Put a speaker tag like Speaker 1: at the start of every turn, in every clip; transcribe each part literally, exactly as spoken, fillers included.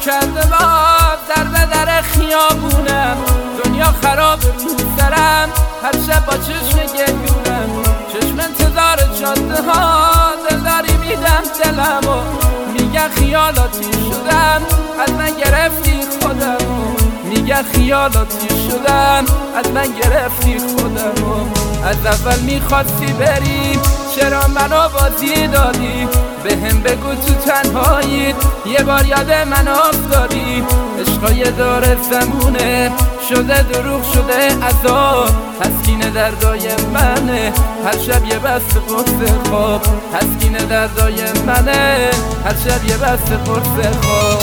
Speaker 1: کرده باز در به در خیابونم، دنیا خراب رو سرم، هر شب با چشم گریونم، چشم انتظار جاده ها، دلداری میدم دلمو، میگن خیالاتی شدم از من گرفتی خودمو، میگن خیالاتی شدم از من گرفتی خودمو. از اول میخواستی بری چرا منو بازی دادی، به هم بگو تو تنهایی یه بار یاد من افتادی. عشقای داره زمونه شده دروغ شده عذاب، تسکین دردای منه هر شب یه بست قرص خواب، تسکین دردای منه هر شب یه بست قرص خواب.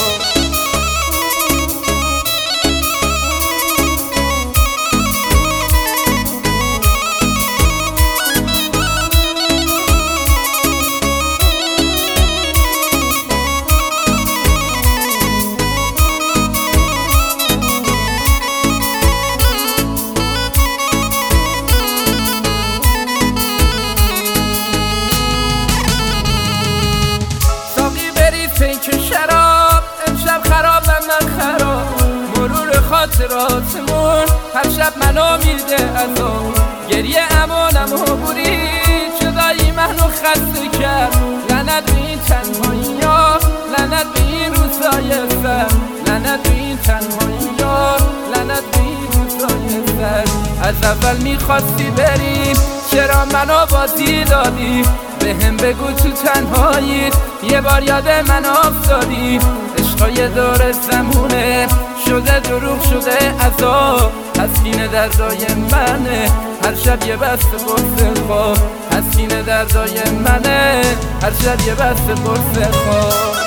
Speaker 1: پیک شراب امشب خرابم من خراب، مرور خاطراتمون هر شب منو میده عذاب، گریه امانم و بوری جدایی منو خسته کرد، لعنت به این تنهایی ها، لعنت به این روزای سر، لعنت به این تنهایی ها، لعنت به این روزای سر. از اول میخواستی بری چرا منو بازی دادی، به هم بگو تو تنهایی یه بار یاد من افتادی. عشقای داره زمونه شده دروغ شده عذاب، تسکین دردای منه هر شب یه بست قرص خواب، تسکین دردای منه هر شب یه بست قرص خواب.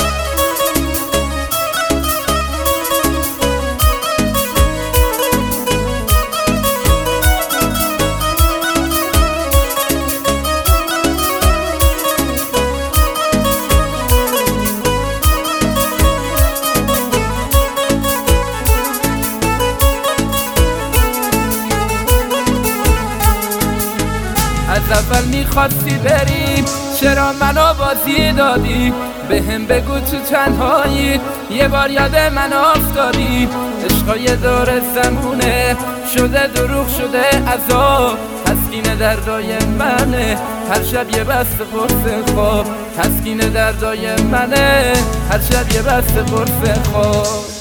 Speaker 1: از اول میخواستی بری چرا منو بازی دادی، به هم بگو تو تنهایی یه بار یاد من افتادی. عشقای داره زمونه شده دروغ شده عذاب، تسکین دردای منه هر شب یه بست قرص خواب، تسکین دردای منه هر شب یه بست قرص خواب.